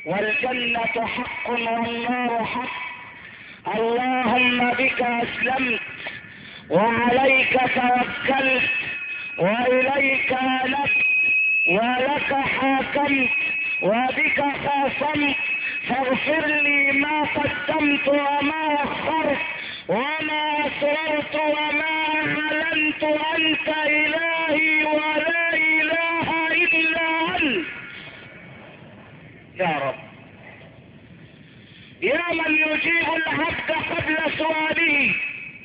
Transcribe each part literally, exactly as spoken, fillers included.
والجنة حق والنار حق. اللهم بك أسلمت وعليك توكلت وإليك أنبت ولك حاكمت وبك خاصمت، فاغفر لي ما قدمت وما أخرت وما أسررت وما أعلنت، أنت إلهي ولا إله إلا أنت. يا رب، يا من يجيب العبد قبل سؤاله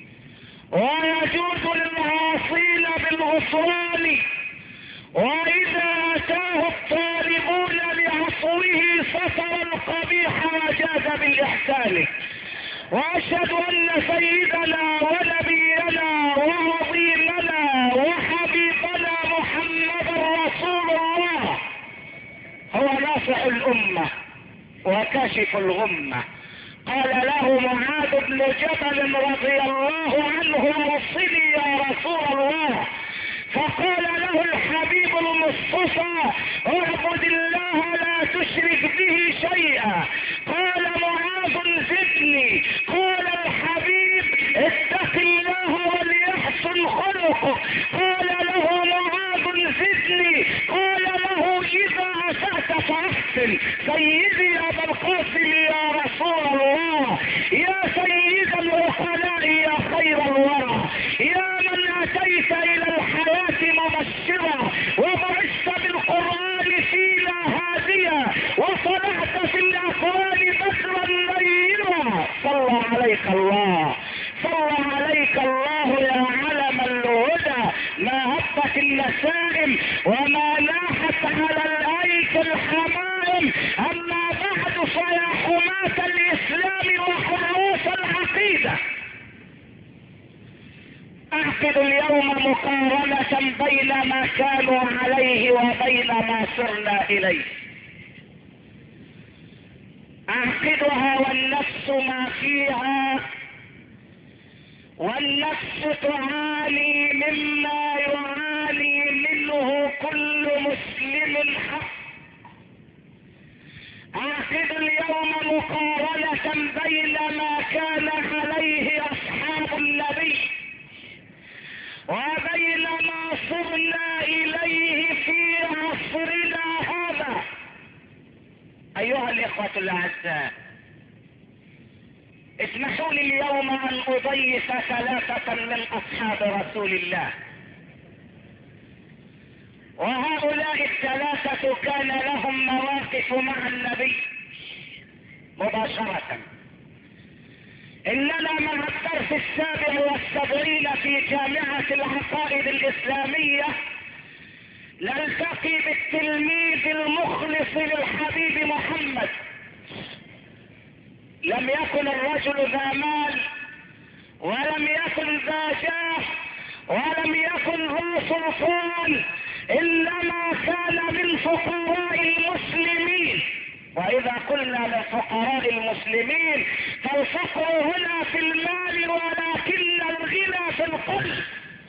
ويجوز للعاصين بالغفران، وإذا أتاه الطالبون لعصره ستر القبيح وجاز بالإحسان. وأشهد أن سيدنا ونبينا وعظيمنا وحبيبنا محمد رسول الله هو ناصح الأمة وكاشف الغمة. قال له معاذ بن جبل رضي الله عنه: اوصني يا رسول الله. فقال له الحبيب المصطفى: اعبد الله لا تشرك به شيئا. قال معاذ: زدني. قال الحبيب: اتق الله وليحسن خلقك. قال له معاذ: زدني. قال له: اذا اسأت فاحسن. سيدي ابا القاسم يا رسول الله، يا سيد العقلاء، يا خير الورى، يا من اتيت الى الحياة مبشرا وبعثت بالقرآن فينا هاديا وصنعت في الاكوان بدرا منيرا. صلى عليك الله، صلى عليك الله يا علم الهدى. ما هبت النسائم وما لاحت على الايك الحمائم. اما بعد فيا حماة الاسلام وحراس العقيدة، اعقد اليوم مقارنة بين ما كانوا عليه وبين ما صرنا اليه. اعقدها والنفس ما فيها، والنفس تعاني مما يعاني منه كل مسلم حق. اعقد اليوم مقارنة بين ما كان عليه اصحاب النبي وبين ما صرنا اليه في عصرنا هذا. ايها الاخوة الاعزاء، اسمحوا لي اليوم ان اضيف ثلاثة من اصحاب رسول الله، وهؤلاء الثلاثة كان لهم مواقف مع النبي مباشرة. اننا مع الدرس السابع والسبعين في جامعة العقائد الاسلامية نلتقي بالتلميذ المخلص للحبيب محمد. لم يكن الرجل ذا مال ولم يكن ذا جاه ولم يكن ذا سلطان، انما كان من فقراء المسلمين. واذا قلنا لفقراء المسلمين فالفقر هنا في المال ولكن الغنى في القلب.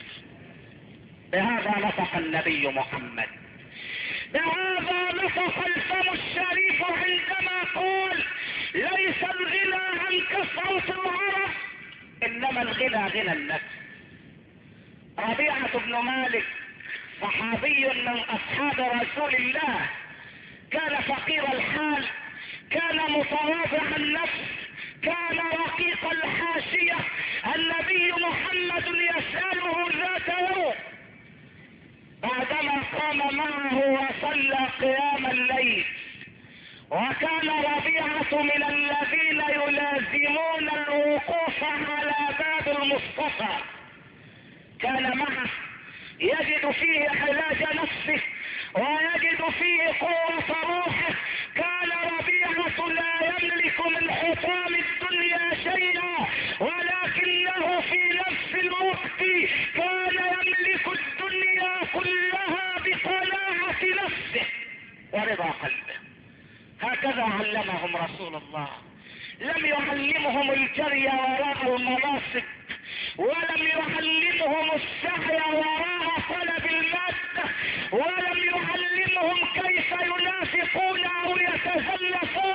بهذا نطق النبي محمد، بهذا نطق الفم الشريف عندما قال: ليس الغنى عن كثرة العرب انما الغنى غنى النفس. ربيعة بن مالك صحابي من اصحاب رسول الله، كان فقير الحال، كان متواضع النفس، كان رقيق الحاشية. النبي محمد يسأله ذات يوم بعدما قام معه وصلى قيام الليل، وكان ربيعة من الذين يلازمون الوقوف على باب المصطفى، كان معه يجد فيه علاج نفسه ويجد فيه قوة روحه. كان ربيعة لا يملك من حطام الدنيا شيئا، ولكنه في نفس الوقت كان يملك الدنيا كلها بقناعة نفسه ورضا قلبه. هكذا علمهم رسول الله. لم يعلمهم الجري وراء المناصب، ولم يعلمهم السعي وراء طلب المادة، ولم يعلمهم كيف ينافقون او يتزلفون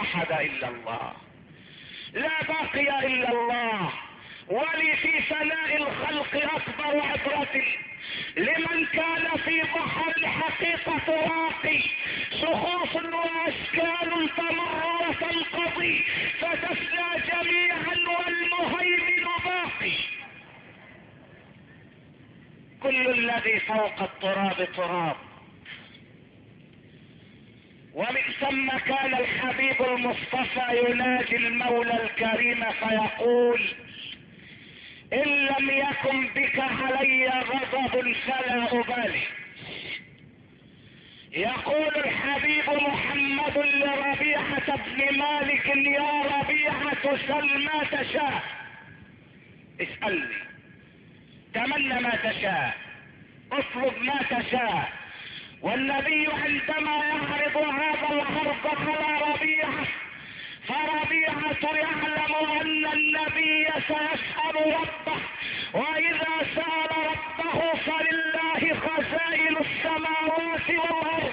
احد الا الله، لا باقي الا الله. ولي في ثناء الخلق اكبر عبرة لمن كان في بحر الحقيقة راقي، شخوص واشكال تمر وتنقضي فتفنى جميعا والمهيمن باقي. كل الذي فوق التراب تراب. ومن ثم كان الحبيب المصطفى يناجي المولى الكريم فيقول: ان لم يكن بك علي غضب فلا ابالي. يقول الحبيب محمد لربيعة بن مالك: يا ربيعة سل ما تشاء، اسألني، تمنى ما تشاء، اطلب ما تشاء. والنبي عندما يعرض هذا العرض على ربيعة، فربيعة يعلم ان النبي سيسأل ربه، واذا سأل ربه فلله خزائن السماوات والارض.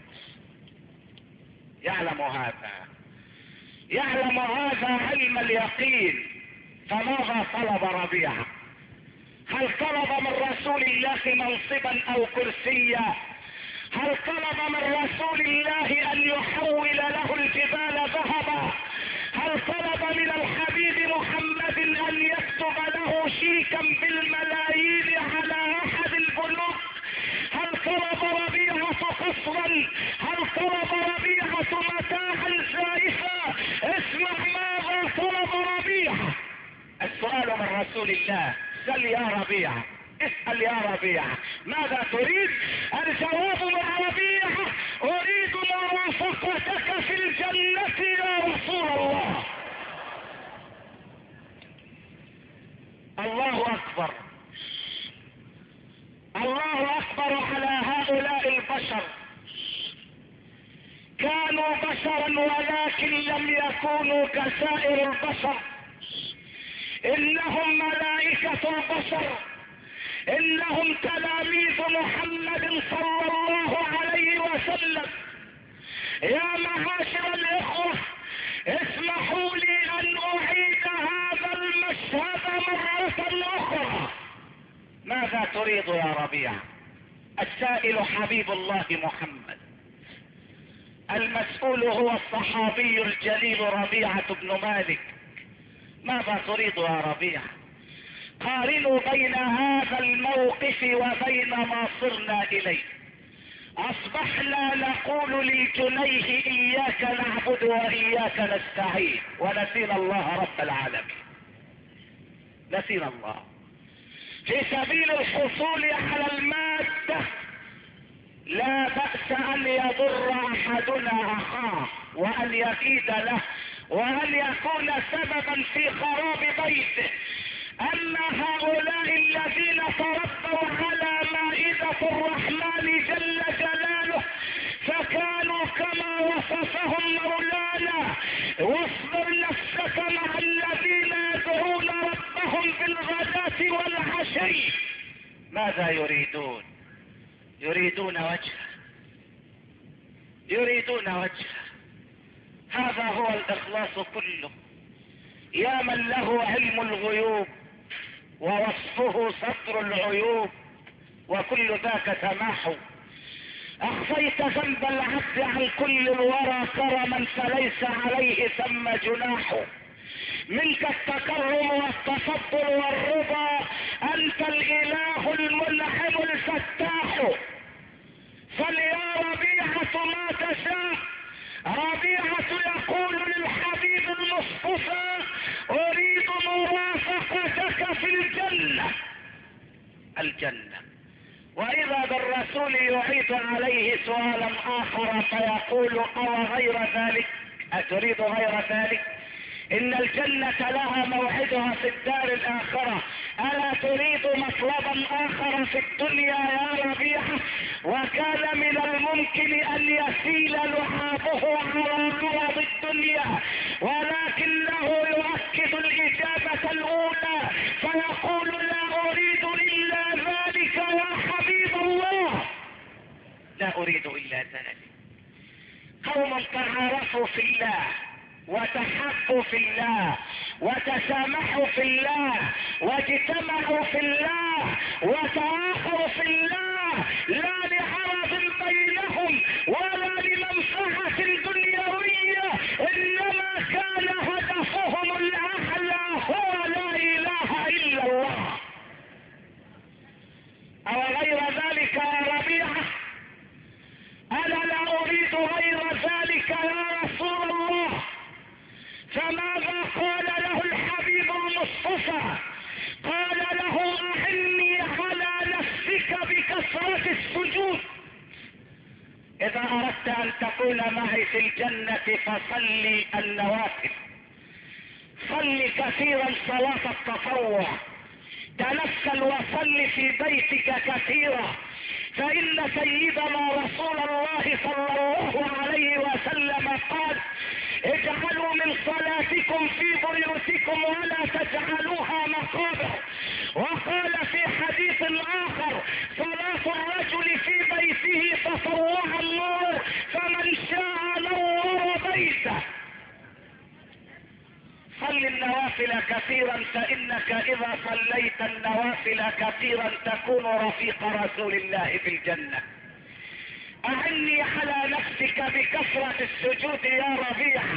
يعلم هذا، يعلم هذا علم اليقين. فماذا طلب ربيعة؟ هل طلب من رسول الله منصبا او كرسيا؟ هل طلب من رسول الله ان يحول له الجبال ذهبا؟ هل طلب من الحبيب محمد ان يكتب له شيكا بالملايين على احد البنوك؟ هل طلب ربيعة قصرا؟ هل طلب ربيعة متاعا زائفا؟ اسمع ماذا طلب ربيعة. السؤال من رسول الله: سل يا ربيعة، اسأل يا ربيعة، ماذا تريد؟ الجواب من ربيعة: اريد مرافقتك في الجنة يا رسول الله. الله اكبر، الله اكبر على هؤلاء البشر. كانوا بشرا ولكن لم يكونوا كسائر البشر. انهم ملائكة البشر، انهم تلاميذ محمد صلى الله عليه وسلم. يا معاشر الاخوة، اسمحوا لي ان اعيد هذا المشهد مرة اخرى. ماذا تريد يا ربيع؟ السائل حبيب الله محمد، المسؤول هو الصحابي الجليل ربيعة بن مالك. ماذا تريد يا ربيع؟ قارنوا بين هذا الموقف وبين ما صرنا اليه. اصبحنا نقول للجنيه اياك نعبد واياك نستعين، ونسينا الله رب العالمين، نسينا الله. في سبيل الحصول على المادة لا بأس ان يضر احدنا اخاه وان يكيد له وان يكون سببا في خراب بيته. اما هؤلاء الذين تربوا على مائدة الرحمن جل جلاله فكانوا كما وصفهم مولانا: واصبر نفسك مع الذين يدعون ربهم بالغداة والعشي. ماذا يريدون؟ يريدون وجهه، يريدون وجهه. هذا هو الاخلاص كله. يا من له علم الغيوب ووصفه ستر العيوب، وكل ذاك تماحو. اخفيت ذنب العبد عن كل الورى كرما فليس عليه ثم جناح. منك التكرم والتفضل والرضا، انت الاله المنعم الفتاح. فليا ربيعة ما تشاء. ربيعة يقول للحبيب المصطفى: اريد مرافقتك في الجنة. الجنة. واذا بالرسول يعيد عليه سؤالا اخر فيقول: او غير ذلك؟ اتريد غير ذلك؟ ان الجنة لها موعدها في الدار الاخرة، الا تريد مطلبا اخر في الدنيا يا ربيعة؟ وكان من الممكن ان يسيل لعابه على عرض الدنيا، ولكنه يؤكد الاجابة الاولى فيقول: لا اريد الا ذلك يا حبيب الله، لا اريد الا ذلك. قوم تعارفوا في الله وتحبوا في الله وتسامحوا في الله واجتمعوا في الله وتآخوا في الله، لا لعرض بينهم ولا لمنفعة دنيوية، انما كان هدفهم الاعلى هو لا اله الا الله. او غير ذلك يا ربيعة؟ انا لا اريد غير ذلك يا رسول الله. فماذا قال له الحبيب المصطفى؟ قال له اعني على نفسك بكثرة السجود. اذا اردت ان تكون معي في الجنة فصلي النوافل، صل كثيرا صلاة التطوع، تنفل وصل في بيتك كثيرا، فإن سيدنا رسول الله صلى الله عليه وسلم قال اجعلوا من صلاتكم في بيوتكم ولا تجعلوها مقابر. وقال في حديث آخر صلاة الرجل في بيته تطوع النور، فمن شاء نور بيته. صل النوافل كثيرا، فإنك إذا صليت النوافل كثيرا تكون رفيق رسول الله في الجنة. أعني على نفسك بكثرة السجود يا ربيعة.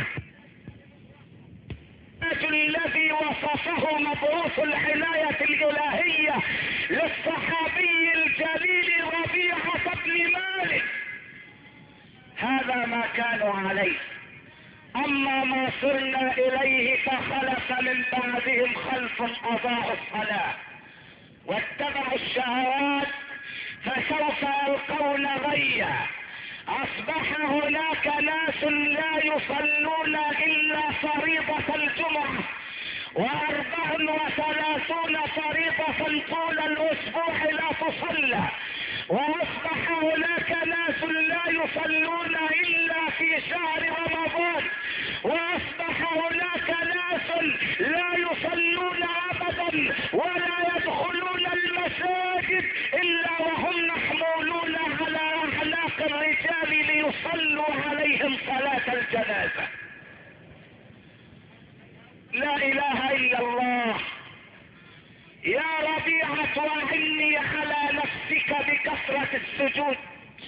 الذي وصفه مبعوث العناية الإلهية للصحابي الجليل ربيعة بن مالك، هذا ما كانوا عليه. اما ما صرنا اليه فخلف من بعدهم خلف اضاعوا الصلاة واتبعوا الشهوات فسوف يلقون غيا. اصبح هناك ناس لا يصلون الا فريضة الجمعة واربع وثلاثون فريضة طول الاسبوع لا تصلى، واصبح هناك ناس لا يصلون الا في شهر رمضان، واصبح هناك ناس لا يصلون ابدا ولا يدخلون المساجد الا وهم محمولون على اعناق الرجال ليصلوا عليهم صلاة الجنازة. لا اله الا الله. يا ربيعة اعني على نفسك بكثرة السجود.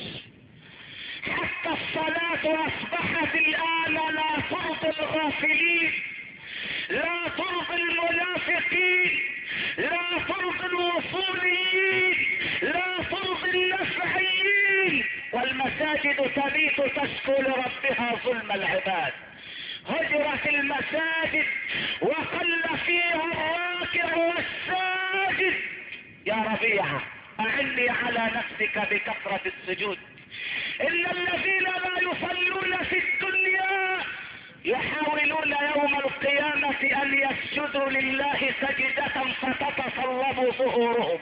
حتى الصلاة اصبحت الان لا ترضي الغافلين، لا ترضي المنافقين، لا ترضي الوصوليين، لا ترضي النفعيين، والمساجد تبيت تشكو لربها ظلم العباد. هجرت المساجد وقل فيها الراكع والساجد. يا ربيعة اعني على نفسك بكثرة السجود. ان الذين لا يصلون في الدنيا يحاولون يوم القيامة ان يسجدوا لله سجدة فتتصلب ظهورهم.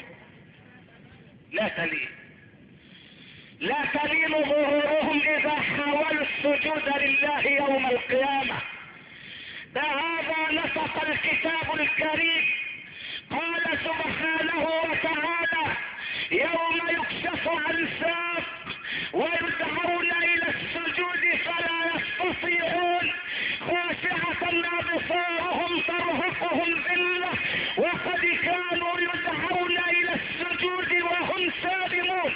لا تلين لا تلين ظهورهم اذا حاولوا السجود لله يوم القيامة. بهذا نطق الكتاب الكريم. قال سبحانه وتعالى يوم يكشف عن ساق ويدعون الى السجود فلا يستطيعون، خاشعة ابصارهم ترهقهم ذلة وقد كانوا يدعون الى السجود وهم سالمون.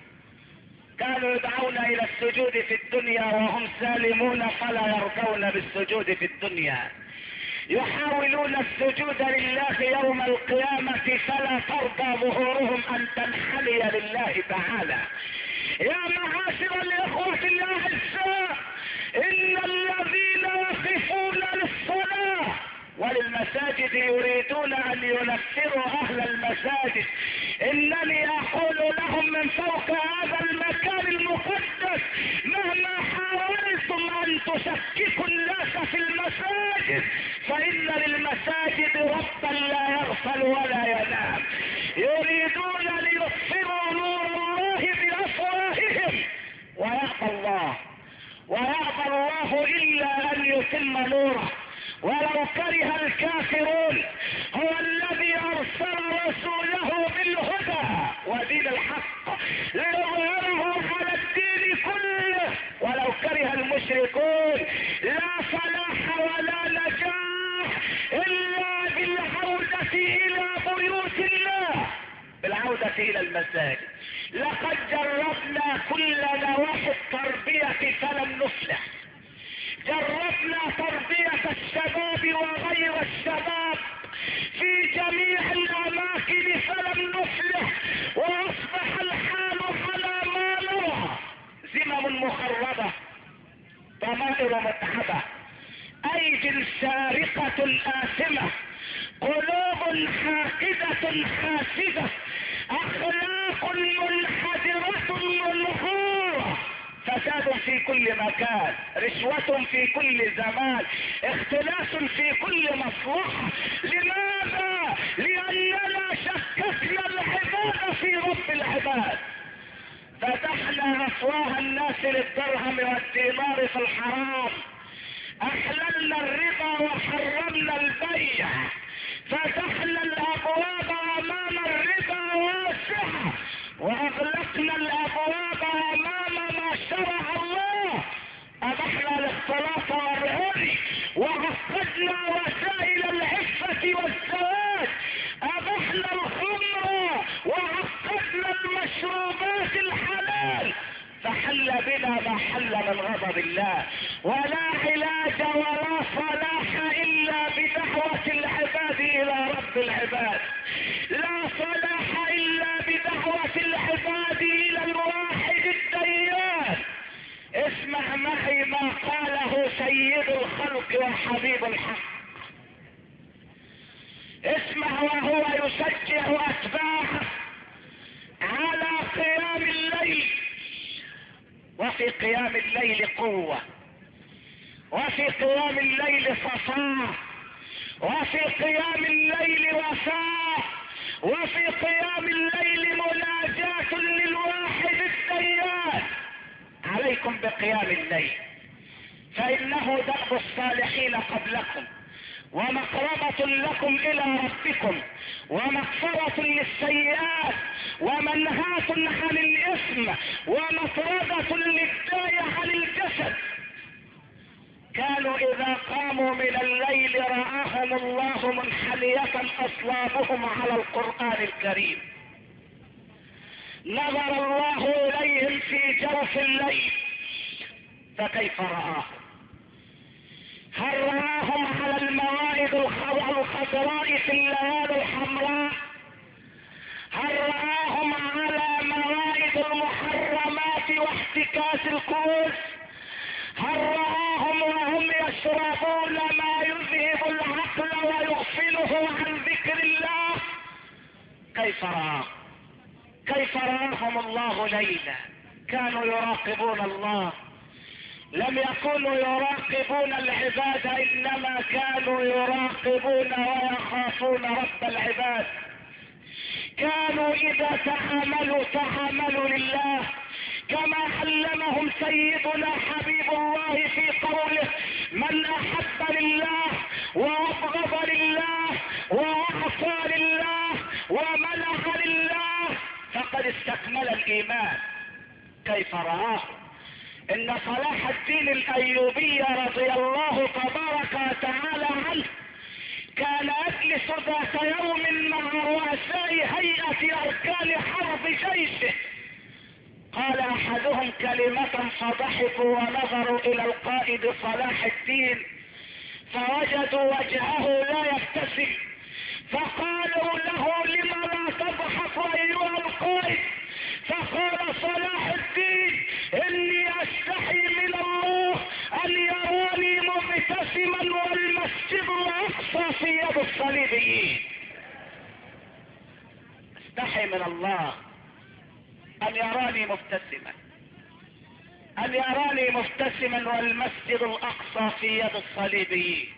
كانوا يدعون الى السجود في الدنيا وهم سالمون فلا يرضون بالسجود في الدنيا. يحاولون السجود لله يوم القيامة فلا ترضى ظهورهم ان تنحني لله تعالى. يا معاشر الاخوة الاعزاء، ان الذين يقفون للصلاة وللمساجد يريدون ان ينفروا اهل المساجد، انني اقول لهم من فوق هذا المكان المقدس مهما حاولتم ان تشككوا الناس في المساجد فان للمساجد ربا لا يغفل ولا ينام. يريدون ليطفئوا نور الله بافواههم ويأبى الله ويأبى الله الا ان يتم نوره ولو كره الكافرون. هو الذي ارسل رسوله بالهدى ودين الحق ليظهره على الدين كله ولو كره المشركون. لا فلاح الى المساجد. لقد جربنا كل نواحي التربية فلم نفلح. جربنا تربية الشباب وغير الشباب في جميع الاماكن فلم نفلح، واصبح الحال على ما نرى: زمم مخربة، ضمائر متعبة، ايدي سارقة آثمة، قلوب حاقدة حاسدة، اخلاق منحدرة منهورة، فساد في كل مكان، رشوة في كل زمان، اختلاس في كل مصلحة. لماذا؟ لاننا شككنا العباد في رب العباد. فتحنا افواه الناس للدرهم والدينار في الحرام، احللنا الربا وحرمنا البيع، فتحنا الابواب امام الربا واسعة، واغلقنا الابواب امام ما شرع الله. ابحنا الاختلاط والعري، وعقدنا وسائل العفة والزواج، ابحنا الخمر وعقدنا المشروبات الحلال، فحل بنا ما حل من غضب الله. ولا علاج ولا صلاح الا بدعوة العباد الى رب العباد، لا صلاح الا بدعوة العباد الى الواحد الديان. اسمع معي ما قاله سيد الخلق وحبيب الحق. اسمع وهو يشجع اتباعه على قيام الليل. وفي قيام الليل قوة، وفي قيام الليل صفاء، وفي قيام الليل وفاء، وفي قيام الليل مناجاة للواحد الديان. عليكم بقيام الليل، فإنه درب الصالحين قبلكم، ومقربة لكم إلى ربكم، ومغفرة للسيئات، ومنهاة عن الإثم، ومطردة للداء عن الجسد. كانوا إذا قاموا من الليل رآهم الله منحنية أصلابهم على القرآن الكريم. نظر الله إليهم في جوف الليل، فكيف رآهم؟ هل رآهم على الموائد الخضراء في الليالي الحمراء؟ هل رآهم على موائد المحرمات واحتكاس الكؤوس؟ هل رآهم وهم يشربون ما يذهب العقل ويغفله عن ذكر الله؟ كيف رآهم؟ كيف رآهم الله ليلا؟ كانوا يراقبون الله، لم يكونوا يراقبون العباد، انما كانوا يراقبون ويخافون رب العباد. كانوا اذا تعاملوا تعاملوا لله، كما علمهم سيدنا حبيب الله في قوله: من احب لله وابغض لله واعطى لله ومنع لله فقد استكمل الايمان. كيف رآه؟ ان صلاح الدين الايوبي رضي الله تبارك وتعالى عنه كان يجلس ذات يوم مع رؤساء هيئة اركان حرب جيشه. قال احدهم كلمة فضحكوا ونظروا الى القائد صلاح الدين فوجدوا وجهه لا يبتسم، فقالوا له: لم لا تضحك ايها القائد؟ فقال صلاح الدين: اني استحي من الله ان يراني مبتسما والمسجد الاقصى في يد الصليبيين. استحي من الله ان يراني مبتسما، ان يراني مبتسما والمسجد الاقصى في يد الصليبيين.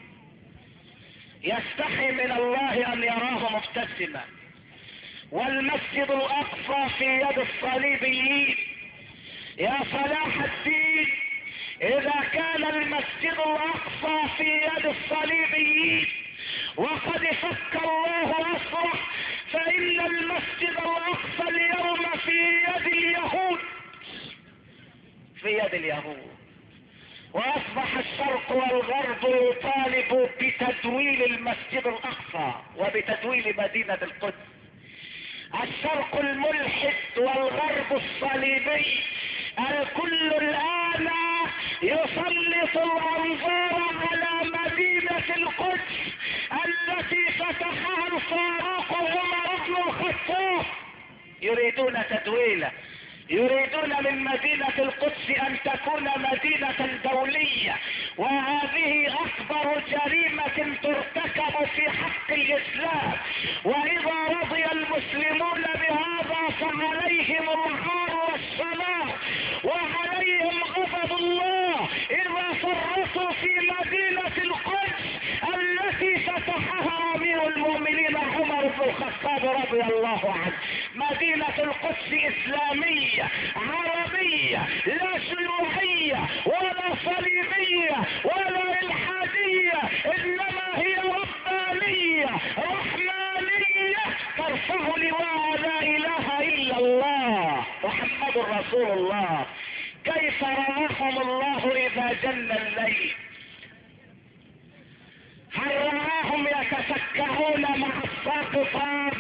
يستحي من الله ان يراه مبتسما والمسجد الاقصى في يد الصليبيين. يا صلاح الدين، اذا كان المسجد الاقصى في يد الصليبيين وقد فك الله اسره، فان المسجد الاقصى اليوم في يد اليهود، في يد اليهود. واصبح الشرق والغرب يطالب بتدويل المسجد الاقصى وبتدويل مدينة القدس. الشرق الملحد والغرب الصليبي الكل الآن يسلط الأنظار على مدينة القدس التي فتحها الفاروق عمر بن الخطاب. يريدون تدويله، يريدون من مدينة القدس ان تكون مدينة دولية، وهذه اكبر جريمة ترتكب في حق الاسلام. واذا رضي المسلمون بهذا فعليهم العار والسلام وعليهم غضب الله اذا فرطوا في مدينة القدس التي فتحها امير المؤمنين عمر بن الخطاب رضي الله عنه. مدينة القدس اسلامية عربية، لا شيوعية ولا صليبية ولا الحادية، انما هي ربانية رحمانية ترفع لواء لا اله الا الله محمد رسول الله. كيف رآهم الله اذا جن الليل؟ هل رآهم يتفكهون مع الساقطات؟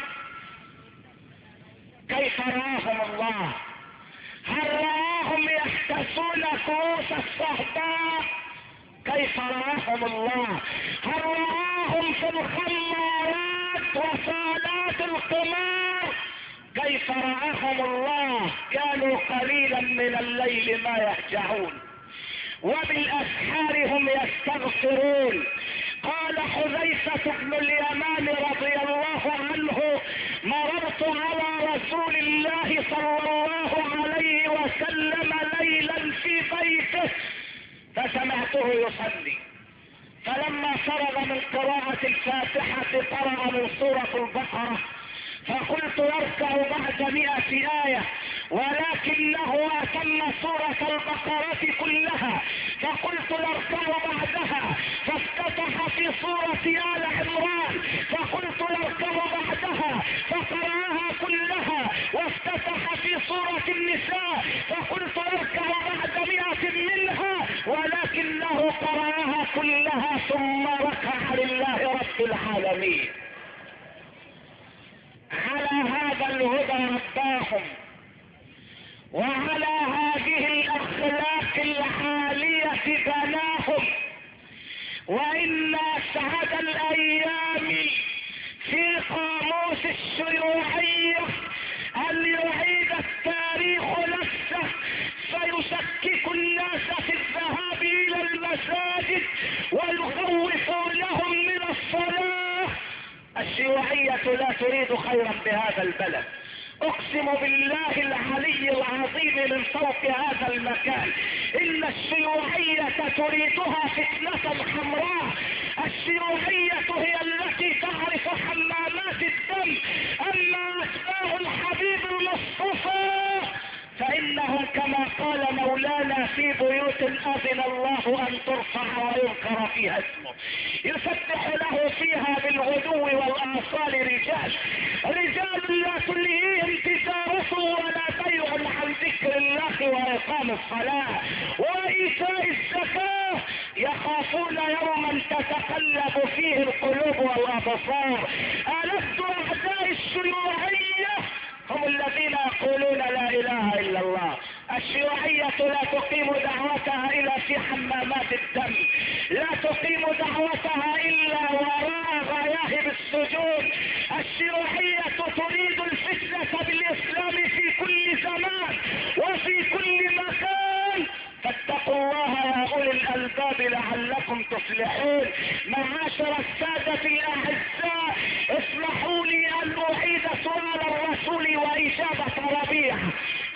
كيف رآهم الله؟ هل رآهم يحتسون كؤوس الصهباء؟ كيف رآهم الله؟ هل رآهم في الخمارات وصالات القمار؟ كيف رآهم الله؟ كانوا قليلا من الليل ما يهجعون وبالاسحار هم يستغفرون. قال حذيفة بن اليمان رضي الله عنه: مررت على رسول الله صلى الله عليه وسلم ليلا في بيته فسمعته يصلي، فلما فرغ من قراءة الفاتحة قرأ من سورة البقرة، فقلت يركع بعد مئة آية ولكنه أتم سورة البقرة كلها، فقلت يركع بعدها فافتتح في سورة آل عمران، فقلت يركع بعدها فقرأها كلها وافتتح في سورة النساء، فقلت يركع بعد مئة منها ولكنه قرأها كلها ثم ركع لله رب العالمين. على هذا الهدى رباهم وعلى هذه الاخلاق العالية بناهم. وان اسعد الايام في قاموس الشيوعية ان يعيد التاريخ نفسه فيشكك الناس في الذهاب الى المساجد ويخوفونهم من الصلاة. الشيوعية لا تريد خيرا بهذا البلد، اقسم بالله العلي العظيم من فوق هذا المكان ان الشيوعية تريدها فتنة حمراء. الشيوعية هي التي تعرف حمامات الدم، اما اتباع الحبيب المصطفى فانهم كما قال مولانا في بيوت اذن الله ان ترفع ويذكر فيها اسمه يسبح له فيها بالغدو والاصال رجال رجال لا تلهيهم تجارة ولا بيع عن ذكر الله واقام الصلاة وايتاء الزكاة يخافون يوما تتقلب فيه القلوب والابصار. ألست اعداء الشيوعية هم الذين يقولون لا اله الا الله. الشيوعية لا تقيم دعوتها الا في حمامات الدم، لا تقيم دعوتها الا وراء غياهب السجون. الشيوعية تريد الفتنة بالاسلام في كل زمان وفي كل مكان. فاتقوا الله يا اولي الالباب لعلكم تفلحون. معاشر السادة الاعزاء، اسمحوا لي ان اعيد سؤال الرسول واجابة ربيعة.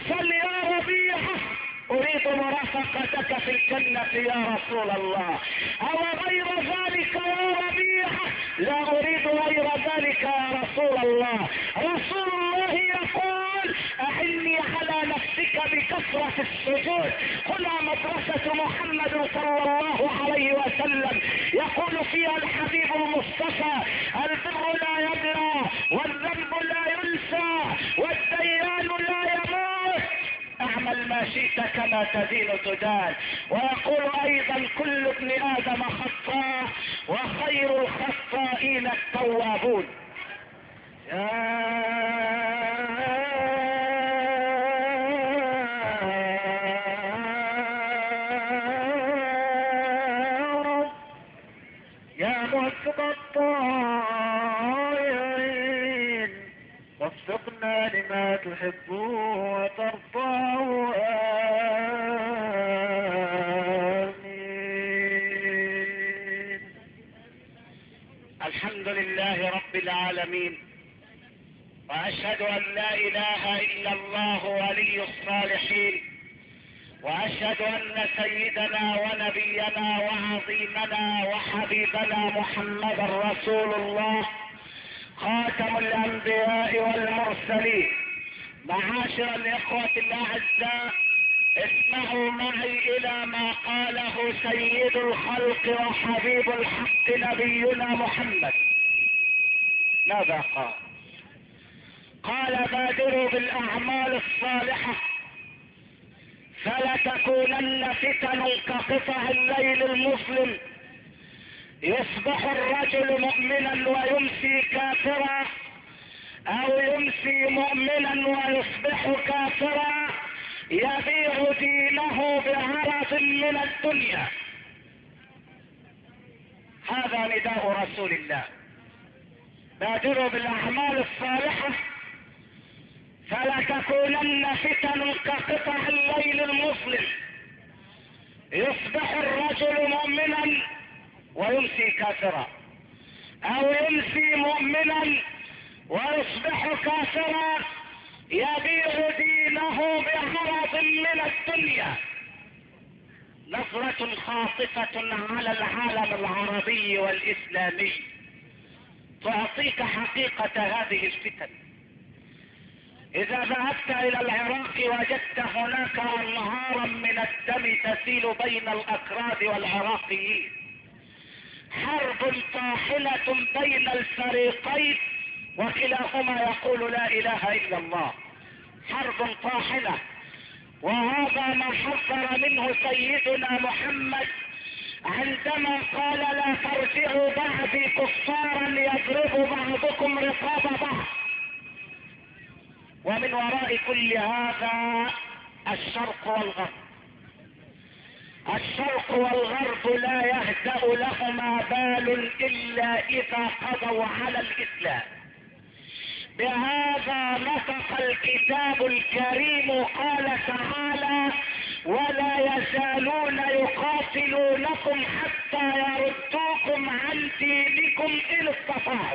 فليا ربيعة اريد مرافقتك في الجنة يا رسول الله، او غير ذلك يا ربيعة؟ لا اريد غير ذلك يا رسول الله. رسول الله يقول اعني على نفسك بكثرة السجود. هنا مدرسة محمد صلى الله عليه وسلم يقول فيها الحبيب المصطفى: البر لا يبلى والذنب لا ينسى والديان لا يموت، اعمل ما شئت كما تدين تدان. ويقول ايضا: كل ابن ادم خطاء وخير الخطائين التوابون. يا رزق الطائعين وفقنا لما تحب وترضى. آمين. الحمد لله رب العالمين، وأشهد أن لا إله إلا الله ولي الصالحين، وأشهد أن سيدنا ونبينا وعظيمنا وحبيبنا محمد رسول الله خاتم الأنبياء والمرسلين. معاشر الإخوة الأعزاء، اسمعوا معي إلى ما قاله سيد الخلق وحبيب الحق نبينا محمد. ماذا قال؟ قال: بادروا بالأعمال الصالحة فلتكونن فتن كقطع الليل المظلم، يصبح الرجل مؤمنا ويمسي كافرا، او يمسي مؤمنا ويصبح كافرا، يبيع دينه بعرض من الدنيا. هذا نداء رسول الله: بادروا بالاعمال الصالحة فلتكونن فتن كقطع الليل المظلم، يصبح الرجل مؤمنا ويمسي كافرا، او يمسي مؤمنا ويصبح كافرا، يبيع دينه بعرض من الدنيا. نظرة خاطفة على العالم العربي والإسلامي تعطيك حقيقة هذه الفتن. إذا ذهبت إلى العراق وجدت هناك أنهارا من الدم تسيل بين الأكراد والعراقيين، حرب طاحنة بين الفريقين وكلاهما يقول لا إله إلا الله. حرب طاحنة، وهذا ما حذر منه سيدنا محمد عندما قال: لا ترجعوا بعدي كفارا يضرب بعضكم رقاب بعض. ومن وراء كل هذا الشرق والغرب. الشرق والغرب لا يهدأ لهما بال إلا إذا قضوا على الإسلام. بهذا نطق الكتاب الكريم، قال تعالى: ولا يزالون يقاتلونكم حتى يردوكم عن دينكم إن استطاعوا.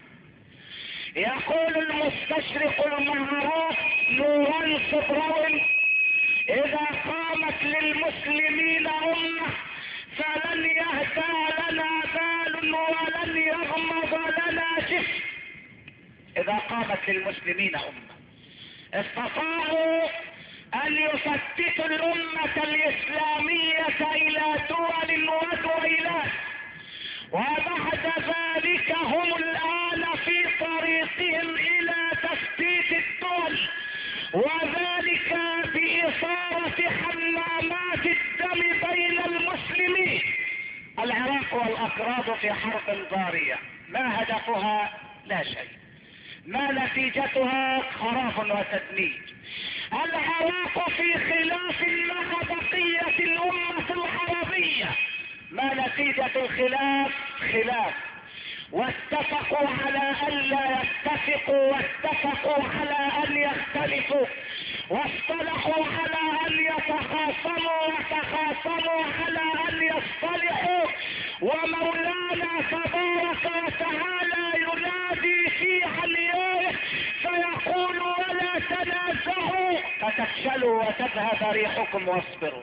يقول المستشرق المعروف نوران صبراوي: إذا قامت للمسلمين أمة فلن يهدى لنا بال ولن يغمض لنا جسم. إذا قامت للمسلمين أمة استطاعوا أن يفتتوا الأمة الإسلامية إلى دول ودويلات، وبعد ذلك هم الآن في طريقهم إلى تفتيت الدول، وذلك بإثارة حمامات الدم بين المسلمين. العراق والأكراد في حرب ضارية، ما هدفها؟ لا شيء. ما نتيجتها؟ خراب وتدمير. العراق في خلاف مع بقية الأمة العربية. ما نتيجة الخلاف؟ خلاف. واتفقوا على أن لا يتفقوا، واتفقوا على أن يختلفوا، واصطلحوا على أن يتخاصموا، وتخاصموا على أن يصطلحوا. ومولانا تبارك وتعالى ينادي في عليائه فيقول: ولا تنازعوا فتفشلوا وتذهب ريحكم واصبروا.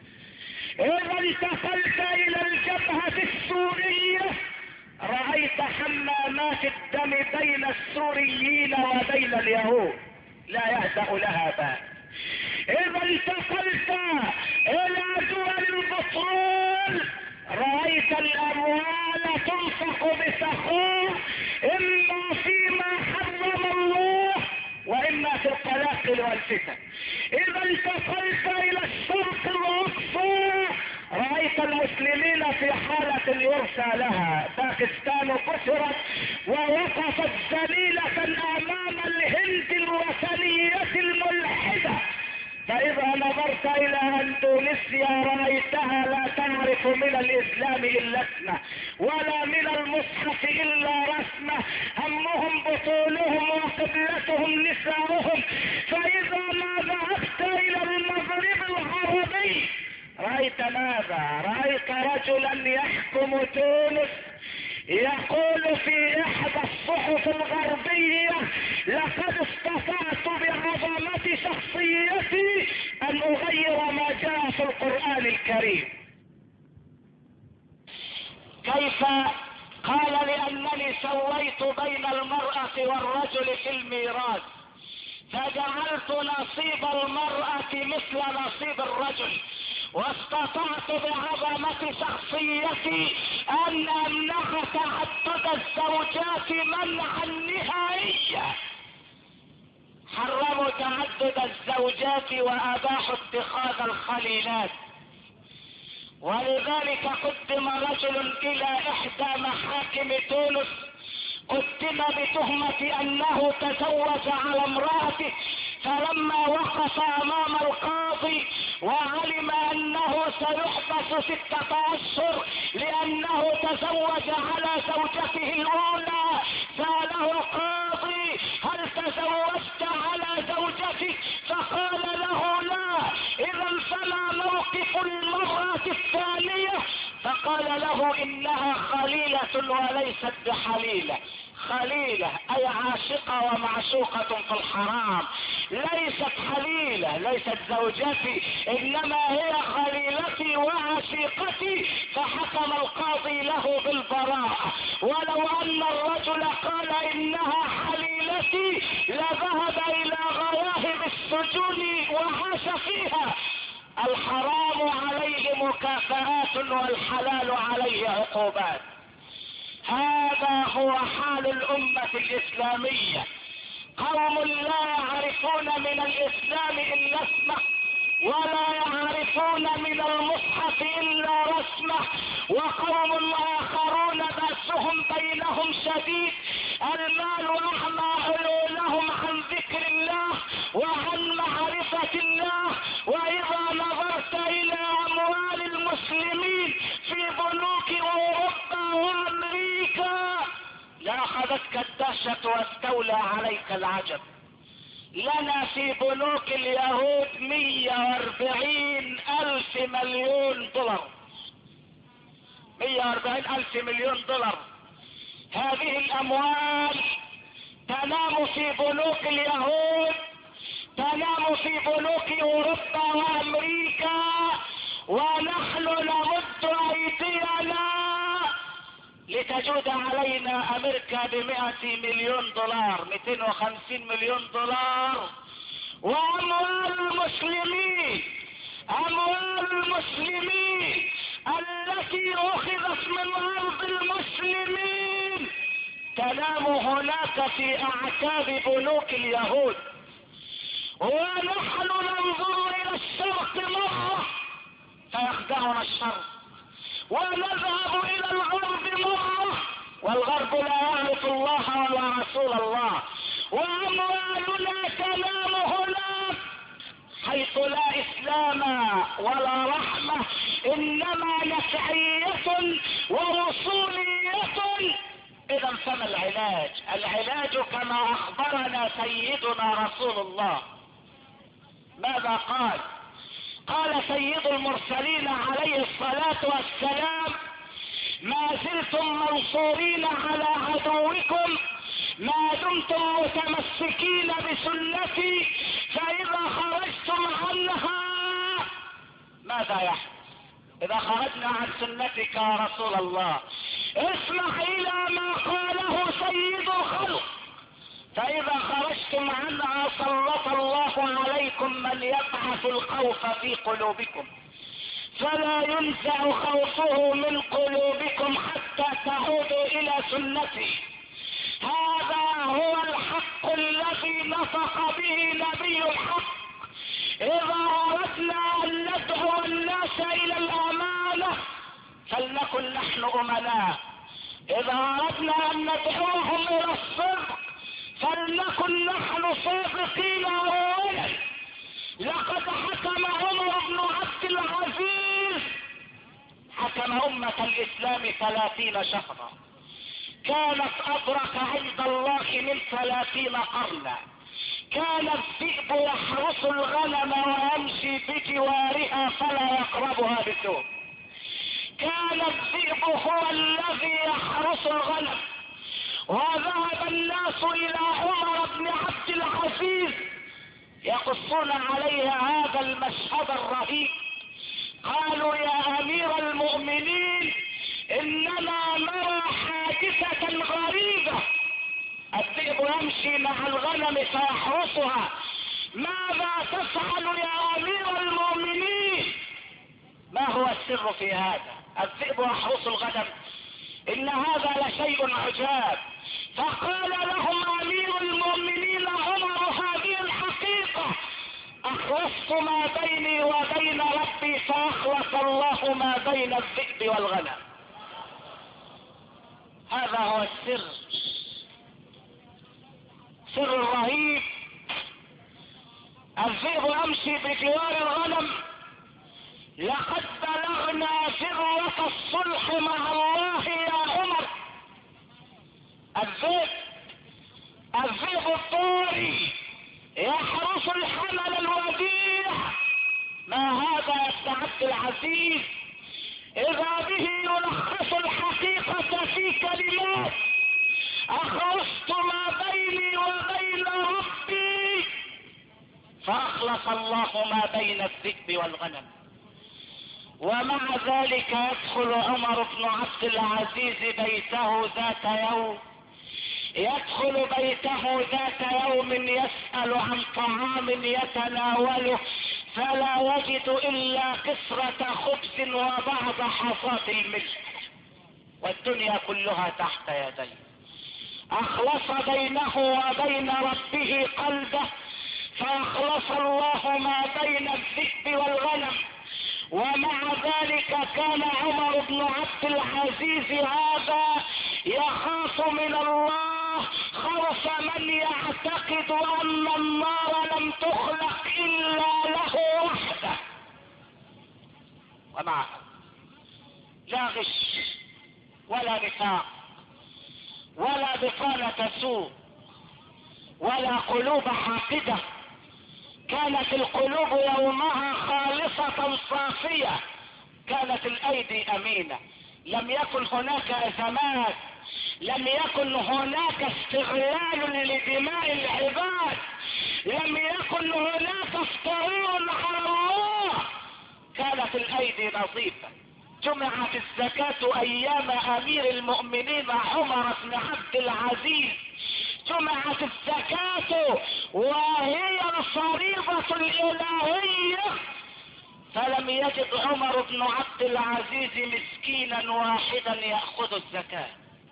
إذا انتقلت إلى الجبهة السورية رأيت حمامات الدم بين السوريين وبين اليهود، لا يهدأ لها بال. إذا انتقلت إلى دول البترول رأيت الأموال تنفق بسخاء، إما فيما حرم الله وإما في القلاقل والفتن. إذا انتقلت إلى الشرق الأقصى رأيت المسلمين في حالة يرثى لها. باكستان كسرت ووقفت ذليلة أمام الهند الوثنية الملحدة. فإذا نظرت الى اندونيسيا رأيتها لا تعرف من الاسلام الا اسمه ولا من المصحف الا رسمه، همهم بطولهم وقبلتهم نساؤهم. فاذا ما ذهبت الى المغرب العربي رأيت ماذا؟ رأيت رجلا يحكم تونس يقول في احدى الصحف الغربية: لقد استطعت بعظمة شخصيتي ان اغير ما جاء في القرآن الكريم. كيف؟ قال: لانني سويت بين المرأة والرجل في الميراث، فجعلت نصيب المرأة مثل نصيب الرجل، واستطعت بعظمة شخصيتي ان امنع تعدد الزوجات منعا نهائيا. حرموا تعدد الزوجات واباحوا اتخاذ الخليلات. ولذلك قدم رجل الى احدى محاكم تونس، قدم بتهمة انه تزوج على امرأته، فلما وقف امام القاضي وعلم انه سيحبس ستة اشهر لانه تزوج على زوجته الاولى، سأله القاضي: هل تزوجت على زوجتك؟ فقال له: لا. اذا فما موقف المرأة الثانية؟ فقال له: انها خليلة وليست بحليلة. خليلة اي عاشقة ومعشوقة في الحرام، ليست حليلة، ليست زوجتي، انما هي خليلتي وعشيقتي. فحكم القاضي له بالبراءة. ولو ان الرجل قال انها حليلتي لذهب الى غواهب السجون وعاش فيها. الحرام عليه مكافآت والحلال عليه عقوبات. هذا هو حال الأمة الإسلامية، قوم لا يعرفون من الإسلام إلا اسمه ولا يعرفون من المصحف إلا رسمه، وقوم آخرون بأسهم بينهم شديد، المال أعمى عيونهم عن ذكر الله وعن معرفة الله. وإذا نظرت إلى أموال المسلمين في بنوك أوروبا وأمريكا لأخذتك الدهشة واستولى عليك العجب. لنا في بنوك اليهود مية واربعين الف مليون دولار، مية واربعين الف مليون دولار. هذه الاموال تنام في بنوك اليهود، تنام في بنوك اوروبا وامريكا، ونحن نمد ايدينا لتجود علينا امريكا بمئة مليون دولار، مئتين وخمسين مليون دولار. واموال المسلمين، اموال المسلمين التي اخذت من ارض المسلمين تنام هناك في اعتاب بنوك اليهود. ونحن ننظر الى الشرق مرة فيخدعنا الشرق، ونذهب الى الغرب مرة والغرب لا يعرف الله ولا رسول الله. واموالنا تنام هناك حيث لا اسلام ولا رحمة، انما نفعية ورسولية. اذا فما العلاج؟ العلاج كما اخبرنا سيدنا رسول الله. ماذا قال؟ قال سيد المرسلين عليه الصلاة والسلام: ما زلتم منصورين على عدوكم ما دمتم متمسكين بسنتي، فاذا خرجتم عنها ماذا يحدث؟ اذا خرجنا عن سنتك يا رسول الله اسمح الى ما قاله سيد الخلق، فاذا خرجتم عنها سلط الله عليكم من يبعث الخوف في قلوبكم، فلا ينزع خوفه من قلوبكم حتى تعودوا الى سنتي. هذا هو الحق الذي نطق به نبي الحق. اذا اردنا ان ندعو الناس الى الامانة فلنكن نحن امناء، اذا اردنا ان ندعوهم الى الصدق فلنكن نحن صادقين اولا. لقد حكم حكم أمة الإسلام ثلاثين شهرا، كانت أبرك عند الله من ثلاثين قرنا. كان الذئب يحرس الغنم ويمشي بجوارها فلا يقربها بسوء. كان الذئب هو الذي يحرس الغنم. وذهب الناس إلى عمر بن عبد العزيز يقصون عليه هذا المشهد الرهيب. قالوا يا أمير المؤمنين إننا نرى حادثة غريبة، الذئب يمشي مع الغنم فيحرسها، ماذا تفعل يا أمير المؤمنين؟ ما هو السر في هذا؟ الذئب يحرس الغنم، إن هذا لشيء عجاب. فقال لهم أمير المؤمنين عمر هذه الحقيقة، أخلصت ما بيني وبين ربي فأخلص الله ما بين الذئب والغنم. هذا هو السر، سر رهيب. الذئب يمشي بجوار الغنم. لقد بلغنا ذروة الصلح مع الله يا عمر. الذئب الذئب الطوري يحرس الحمل الوديع. ما هذا يا ابن عبد العزيز؟ إذا به يلخص الحقيقة في كلمات: أخلصت ما بيني وبين ربي فأخلص الله ما بين الذئب والغنم. ومع ذلك يدخل عمر بن عبد العزيز بيته ذات يوم يدخل بيته ذات يوم يسأل عن طعام يتناوله فلا يجد إلا كسرة خبز وبعض حصاة الملح، والدنيا كلها تحت يديه. أخلص بينه وبين ربه قلبه فأخلص الله ما بين الذئب والغنم. ومع ذلك كان عمر بن عبد العزيز هذا يخاف من الله خوف من يعتقد أن النار لم تخلق إلا له وحده. ومعه لا غش ولا نفاق ولا بطانة سوء ولا قلوب حاقدة. كانت القلوب يومها خالصة صافية، كانت الأيدي أمينة، لم يكن هناك أزمات، لم يكن هناك استغلال لدماء العباد، لم يكن هناك افتراء على الله، كانت الأيدي نظيفة. جمعت الزكاة أيام أمير المؤمنين عمر بن عبد العزيز، جمعت الزكاة وهي الفريضة الإلهية، فلم يجد عمر بن عبد العزيز مسكينا واحدا يأخذ الزكاة،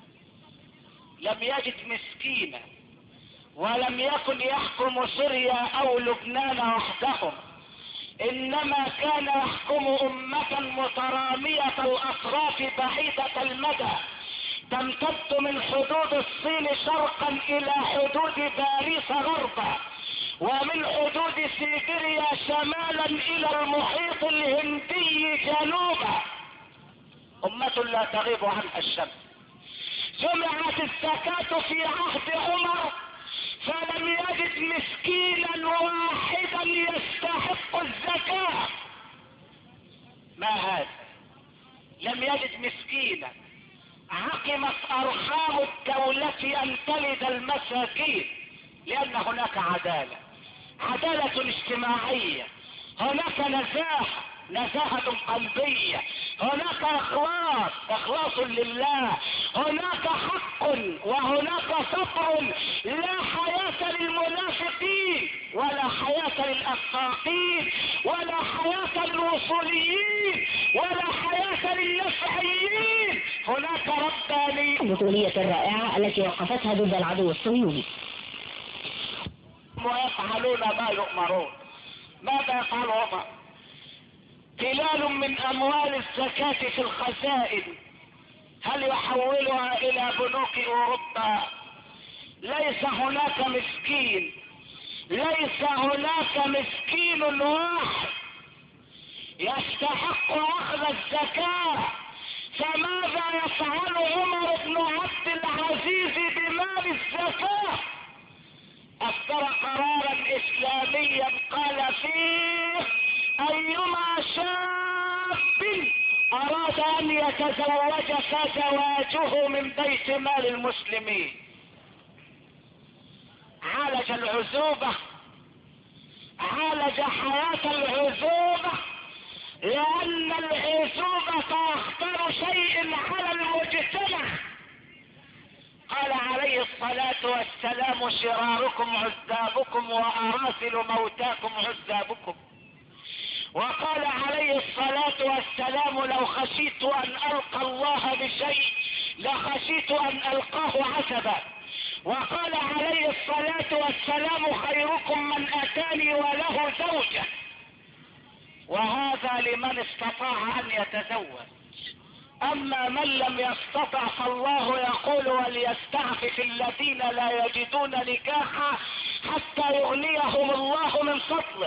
لم يجد مسكينا، ولم يكن يحكم سوريا أو لبنان وحدهم، إنما كان يحكم أمة مترامية الأطراف بعيدة المدى تمتد من حدود الصين شرقا إلى حدود باريس غربا، ومن حدود سيبيريا شمالا إلى المحيط الهندي جنوبا، أمة لا تغيب عنها الشمس. جمعت الزكاة في عهد عمر فلم يجد مسكينا واحدا يستحق الزكاة. ما هذا؟ لم يجد مسكينا. عقمت أرحام الدولة أن تلد المساكين، لأن هناك عدالة، عدالة اجتماعية، هناك نزاهة، نزاهة قلبية، هناك إخلاص، إخلاص لله، هناك حق وهناك صبر، لا حياة للمنافقين ولا حياة للأفاقين ولا حياة للوصوليين ولا حياة للنفعيين، هناك رباني. البطولية الرائعة التي وقفتها ضد العدو الصهيوني. ويفعلون ما يؤمرون. ماذا يفعل عمر؟ تلال من أموال الزكاة في الخزائن، هل يحولها إلى بنوك أوروبا؟ ليس هناك مسكين، ليس هناك مسكين واحد يستحق أخذ الزكاة فماذا يفعل عمر بن عبد العزيز بمال الزكاة؟ أصدر قرارا إسلاميا قال فيه أيما شاب أراد أن يتزوج فزواجه من بيت مال المسلمين. عالج العزوبة، عالج حياة العزوبة، لأن العزوبة أخطر شيء على المجتمع. قال عليه الصلاة والسلام شراركم عزابكم وأراسل موتاكم عزابكم. وقال عليه الصلاة والسلام لو خشيت أن ألقى الله بشيء لخشيت أن ألقاه عتبا. وقال عليه الصلاة والسلام خيركم من أتاني وله زوجة. وهذا لمن استطاع أن يتزوج. أما من لم يستطع فالله يقول وليستعفف الذين لا يجدون نكاحا حتى يغنيهم الله من فضله.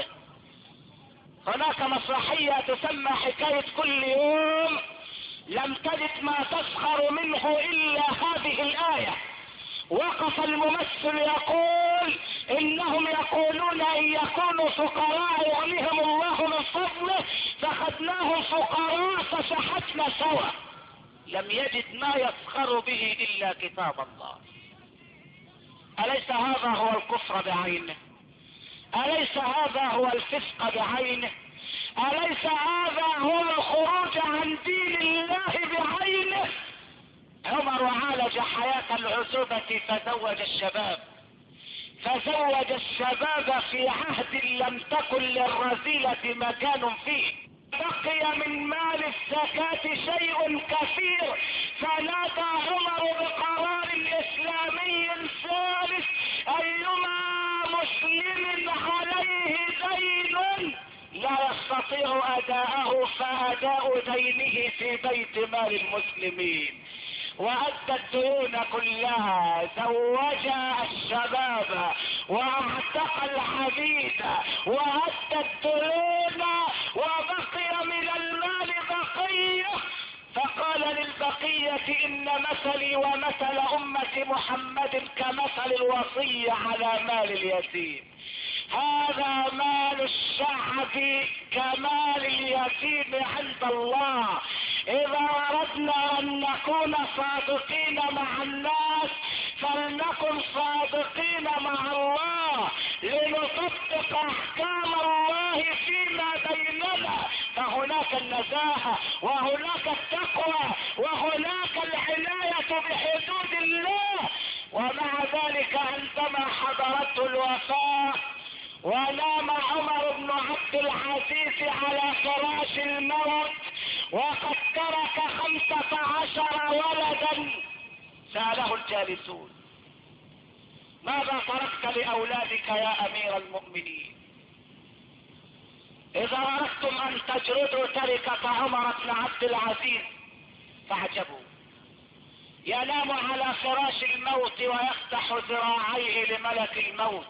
هناك مسرحية تسمى حكاية كل يوم لم تجد ما تسخر منه إلا هذه الآية. وقف الممثل يقول إنهم يقولون إن يكونوا فقراء يغنيهم الله من فضله فخذناهم فقراء فشحتنا سوا. لم يجد ما يسخر به إلا كتاب الله. أليس هذا هو الكفر بعينه؟ أليس هذا هو الفسق بعينه؟ أليس هذا هو الخروج عن دين الله بعينه؟ عمر عالج حياة العزوبة فزوج الشباب، فزوج الشباب في عهد لم تكن للرذيلة مكان فيه. بقي من مال الزكاة شيء كثير، فنادى عمر بقرار إسلامي ثالث أيما مسلم عليه دين لا يستطيع أداءه فأداء دينه في بيت مال المسلمين. وأدى الديون كلها، زوج الشباب واعتق الحديد وأدى الديون وبقي من المال بقية. فقال للبقية إن مثلي ومثل أمة محمد كمثل الوصي على مال اليتيم. هذا مال الشعب كمال اليتيم عند الله. إذا أردنا أن نكون صادقين مع الناس فلنكن صادقين مع الله لنطبق أحكام الله فيما بيننا. فهناك النزاهة وهناك التقوى وهناك العناية بحدود الله. ومع ذلك عندما حضرته الوفاة ونام عمر بن عبد العزيز على فراش الموت وقد ترك خمسة عشر ولدا، سأله الجالسون ماذا تركت لأولادك يا أمير المؤمنين؟ إذا أردتم أن تجردوا تركة عمر بن عبد العزيز فاعجبوا. ينام على فراش الموت ويفتح ذراعيه لملك الموت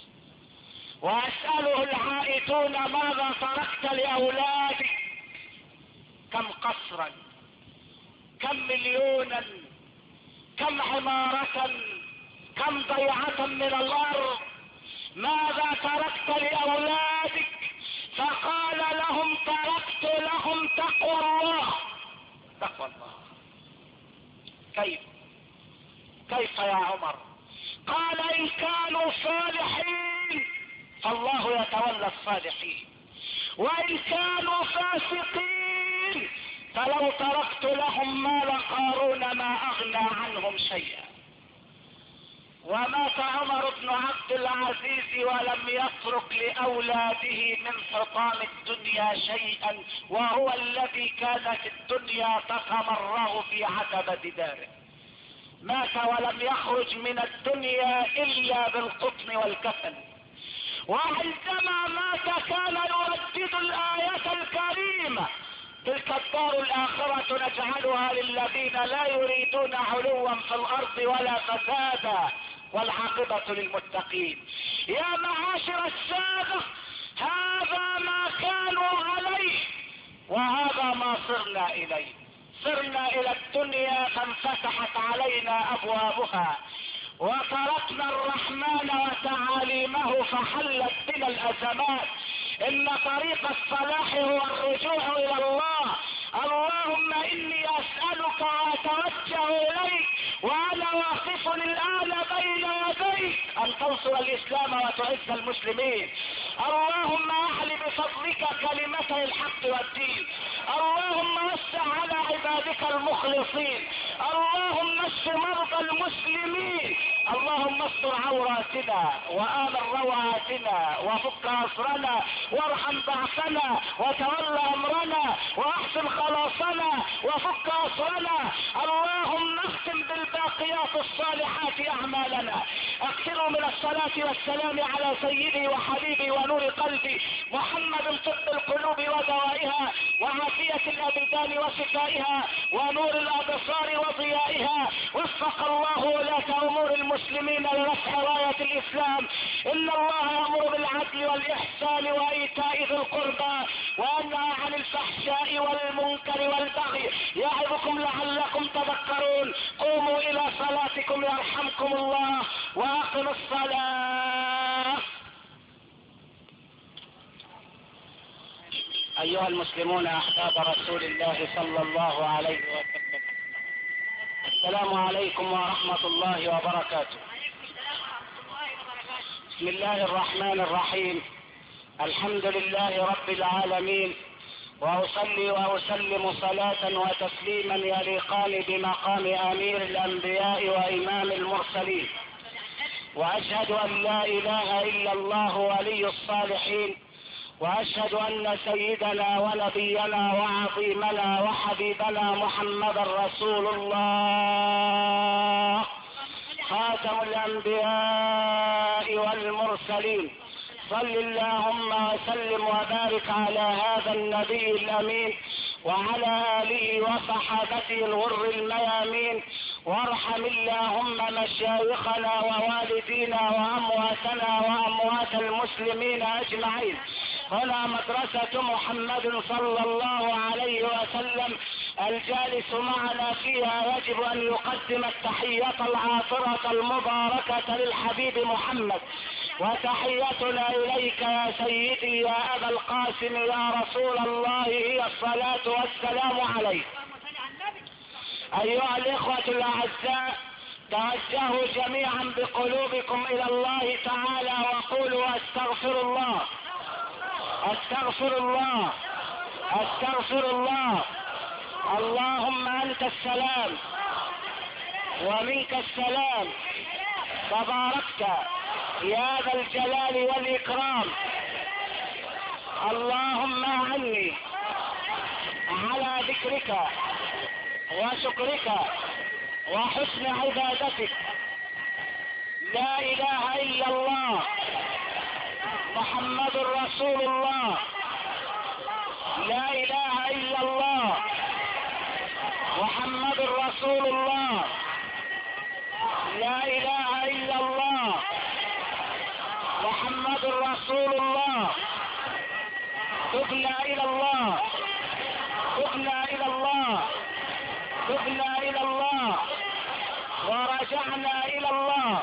ويسأله العائدون ماذا تركت لأولادك؟ كم قصرا، كم مليونا، كم عمارة، كم ضيعة من الأرض، ماذا تركت لأولادك؟ فقال لهم تركت لهم تقوى الله. تقوى الله كيف كيف يا عمر؟ قال إن كانوا صالحين فالله يتولى الصالحين، وإن كانوا فاسقين فلو تركت لهم مال قارون ما أغنى عنهم شيئا. ومات عمر بن عبد العزيز ولم يترك لأولاده من حطام الدنيا شيئا، وهو الذي كانت الدنيا تتمره في عتبة داره. مات ولم يخرج من الدنيا إلا بالقطن والكفن. وعندما مات كان يردد الآية الكريمة تلك الدار الآخرة نجعلها للذين لا يريدون علوا في الأرض ولا فسادا والعاقبة للمتقين. يا معاشر السادة هذا ما كانوا عليه وهذا ما صرنا إليه. صرنا الى الدنيا فانفتحت علينا ابوابها، وتركنا الرحمن وتعاليمه فحلت بنا الازمات. ان طريق الصلاح هو الرجوع الى الله. اللهم اني اسألك واتوجه اليك وانا واقف الان بين يديك ان تنصر الاسلام وتعز المسلمين. اللهم اعل بفضلك كلمتي الحق والدين. اللهم وسع على عبادك المخلصين. اللهم اشف مرضى المسلمين. اللهم استر عوراتنا وآمن روعاتنا وفك اسرنا وارحم ضعفنا وتولى امرنا واحسن خلاصنا وفك اسرنا. اللهم اختم بالباقيات الصالحات اعمالنا. اكثروا من الصلاة والسلام على سيدي وحبيبي ونور قلبي محمد طب القلوب ودوائها وعافية الابدان وشفائها ونور الابصار وضيائها. وفق الله ولاة امور المسلمين لرفع راية الاسلام. ان الله يأمر بالعدل والاحسان وايتاء ذي القربى وينهى عن الفحشاء والمنكر والبغي يعظكم لعلكم تذكرون. قوموا الى صلاتكم يرحمكم الله واقم الصلاة. ايها المسلمون احباب رسول الله صلى الله عليه وسلم، السلام عليكم ورحمة الله وبركاته. بسم الله الرحمن الرحيم. الحمد لله رب العالمين، واصلي واسلم صلاة وتسليما يليقان بمقام امير الانبياء وامام المرسلين، واشهد ان لا اله الا الله ولي الصالحين، واشهد ان سيدنا ونبينا وعظيمنا وحبيبنا محمدا رسول الله خاتم الانبياء والمرسلين. صل اللهم وسلم وبارك على هذا النبي الامين وعلى اله وصحابته الغر الميامين. وارحم اللهم مشايخنا ووالدينا وامواتنا واموات المسلمين اجمعين. هنا مدرسة محمد صلى الله عليه وسلم، الجالس معنا فيها يجب ان يقدم التحية العاطرة المباركة للحبيب محمد. وتحيتنا اليك يا سيدي يا ابا القاسم يا رسول الله هي الصلاة والسلام عليك. ايها الاخوة الاعزاء، توجهوا جميعا بقلوبكم الى الله تعالى وقولوا استغفر الله استغفر الله استغفر الله. اللهم انت السلام ومنك السلام، تباركت يا ذا الجلال والاكرام. اللهم اعني على ذكرك وشكرك وحسن عبادتك. لا اله الا الله محمد رسول الله. لا اله الا الله محمد رسول الله. لا اله الا الله محمد رسول الله. تبنا الى الله تبنا الى الله تبنا الى الله ورجعنا الى الله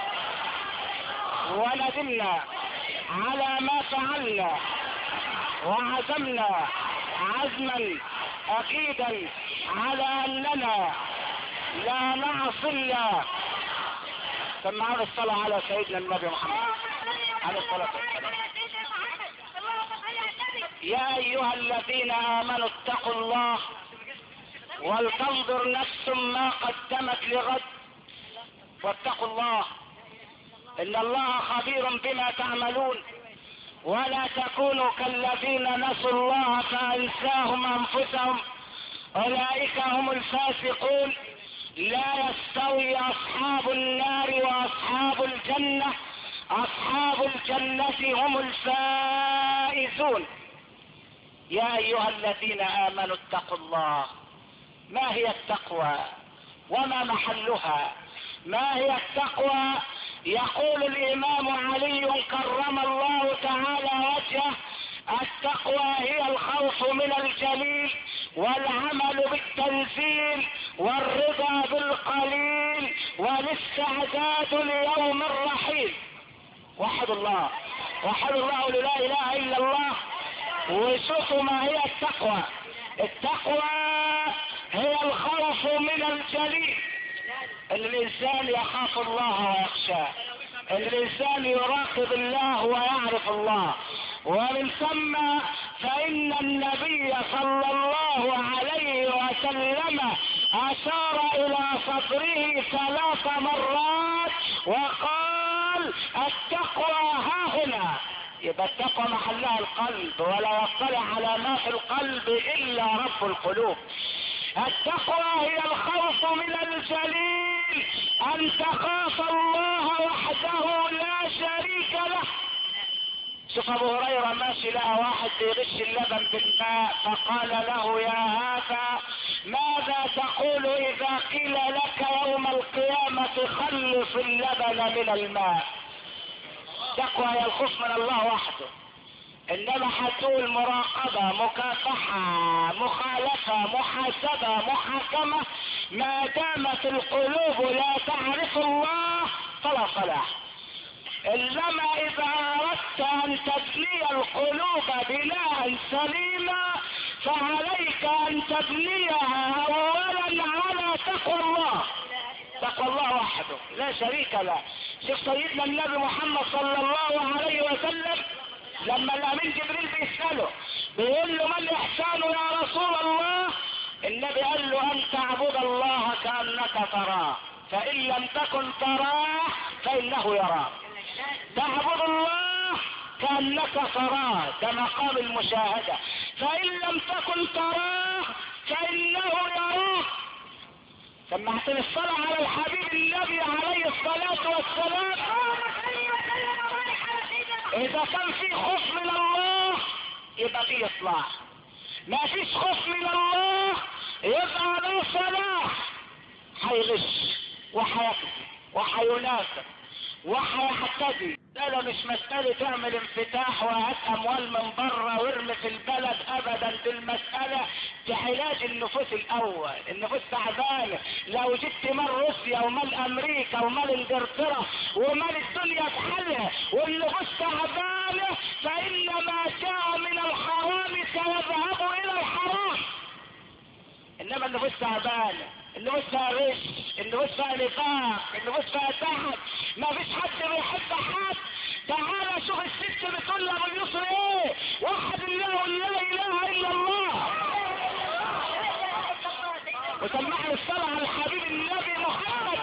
وندمنا على ما فعلنا وعزمنا عزما اكيدا على اننا لا نعصي الله. سمعوا الصلاة على سيدنا النبي محمد عليه الصلاة والسلام. يا ايها الذين امنوا اتقوا الله ولتنظر نفس ما قدمت لغد واتقوا الله ان الله خبير بما تعملون. ولا تكونوا كالذين نسوا الله فانساهم انفسهم اولئك هم الفاسقون. لا يستوي اصحاب النار واصحاب الجنة، اصحاب الجنة هم الفائزون. يا ايها الذين امنوا اتقوا الله. ما هي التقوى وما محلها؟ ما هي التقوى؟ يقول الامام علي كرم الله تعالى وجهه: التقوى هي الخوف من الجليل والعمل بالتنزيل والرضا بالقليل والاستعداد ليوم الرحيل. وحد الله، وحد الله لا اله الا الله. وشوفوا ما هي التقوى. التقوى هي الخوف من الجليل، ان الانسان يخاف الله ويخشاه، ان الانسان يراقب الله ويعرف الله. ومن ثم فان النبي صلى الله عليه وسلم اشار الى صدره ثلاث مرات وقال التقوى ها هنا. يبقى التقوى محلها القلب، ولا يطلع على ما في القلب الا رب القلوب. التقوى هي الخوف من الجليل، ان تخاف الله وحده لا شريك له. شوف ابو هريرة ماشي لقى واحد بيغش اللبن بالماء، فقال له يا هذا ماذا تقول اذا قيل لك يوم القيامة خلص اللبن من الماء؟ التقوى هي الخوف من الله وحده. انما هتقول مراقبة، مكافحة، مخالفة، محاسبة، محاكمة، ما دامت القلوب لا تعرف الله فلا صلاح. انما اذا اردت ان تبني القلوب بناء سليما فعليك ان تبنيها اولا على تقوى الله. تقوى الله وحده لا شريك له. شوف سيدنا النبي محمد صلى الله عليه وسلم لما الامين جبريل بيسأله بيقول له ما الاحسان يا رسول الله؟ النبي قال له ان تعبد الله كأنك تراه فان لم تكن تراه فانه يراك. تعبد الله كأنك تراه، ده مقام المشاهدة، فان لم تكن تراه فانه يراك. سمعتني الصلاة على الحبيب النبي عليه الصلاة والسلام. اذا كان في خوف من الله يبقى في اصلاح، ما فيش خوف من الله يبقى له صلاح. هيغش وهيكذب وهينافق وهيحتدي. لا لا مش مسألة تعمل انفتاح وهات اموال من بره وارمي في البلد ابدا. دي المسألة في علاج النفوس الاول. النفوس تعبانة، لو جبت مال روسيا ومال امريكا ومال انجلترا ومال الدنيا بحالها والنفوس تعبانة فان ما جاء من الحرام سيذهب الى الحرام. انما النفوس تعبانة، النفوس فيها غش، النفوس فيها نفاق، النفوس فيها تعب، ما فيش حد بيحب حد. تعالى شوف الست بتقول له ابو يسر ايه؟ وحد الله لا اله الا الله. وسمعني الصلاة على الحبيب النبي محمد.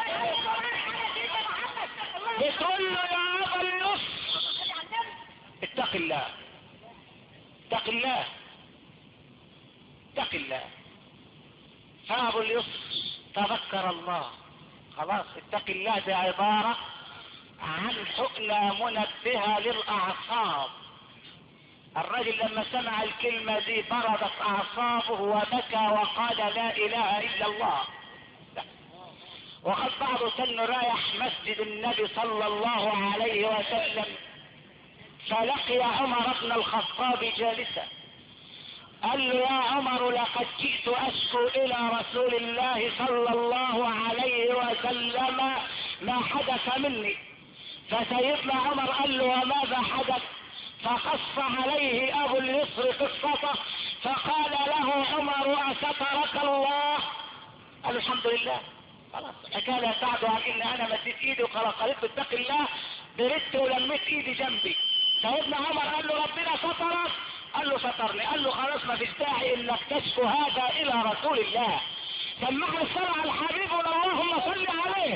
بتقول له يا ابا اليسر اتق الله، اتق الله، اتق الله. فابو اليسر تذكر الله. خلاص اتق الله دي عبارة عن حقنة منبهة للاعصاب. الرجل لما سمع الكلمة دي بردت اعصابه وبكى وقال لا اله الا الله. وقد بعض سن رايح مسجد النبي صلى الله عليه وسلم فلقي عمر بن الخطاب جالسا. قال له يا عمر لقد جئت اشكو الى رسول الله صلى الله عليه وسلم ما حدث مني. فسيدنا عمر قال له وماذا حدث؟ فقص عليه ابو اليسر قصته. فقال له عمر استرك الله؟ قال له الحمد لله. خلاص كان يساعده عن ان انا مديت ايدي وخلاص قالت اتق الله. بردت ولميت ايدي جنبي. سيدنا عمر قال له ربنا سترك؟ قال له سترني. قال له خلاص ما فيش داعي انك تشكو هذا الى رسول الله. سمعنا الصلاة على الحبيب اللهم صل عليه.